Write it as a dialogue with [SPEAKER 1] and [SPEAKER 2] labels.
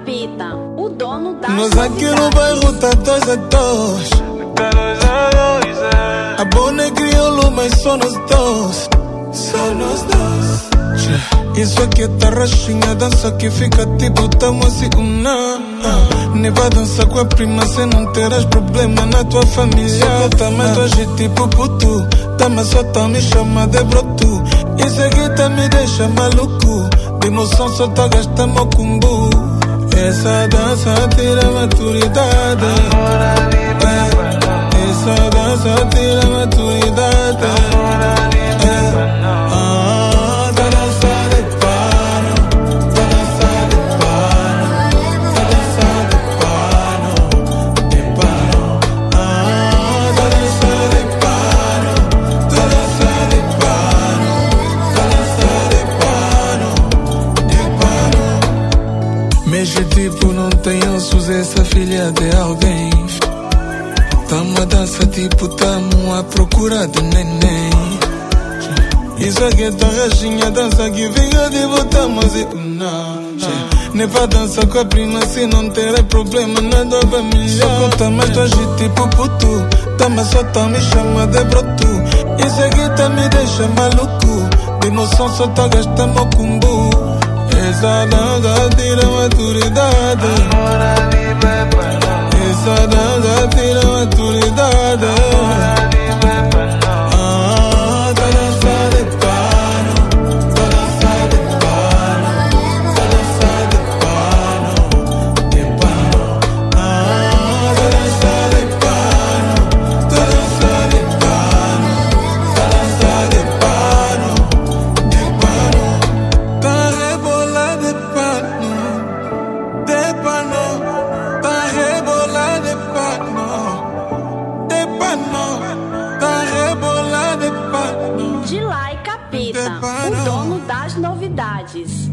[SPEAKER 1] Capita, o dono das
[SPEAKER 2] Nós aqui no bairro tá 2 a 2. A Bona crioulo, mas só nós dois. Só nós dois. Isso aqui tá rachinha, dança que fica tipo tamo assim, nem vai dançar com a prima, cê não terás problema na tua família. Só tá mais hoje tipo puto, tá só tá me chama de broto. Isso aqui tá me deixa maluco, de emoção só tá gastando cumbu. Essa dança tira maturidade, essa dança tira maturidade. Mexe tipo não tem ossos, essa filha de alguém. Tamo a dança tipo tamo à procura de neném. Isso aqui é tão rachinha, dança que fica tipo tamo assim, nem vai dançar com a prima se não ter problema na tua família. Só conta mais tua gente tipo puto, tamo só tá me chama de broto. Isso aqui tá me deixa maluco, de emoção só tá gastando cumbu. Essa dança tira maturidade, essa dança tira maturidade. Tá dança de pano, tá dança de pano, tá dança de pano, de pano. Tá dança de pano, tá dança de pano, tá dança de pano, de pano. Tá rebola de pano, de pano. Tá rebola de pano, de pano. Tá rebola de pano.
[SPEAKER 1] Dilay Capita, o dono das novidades.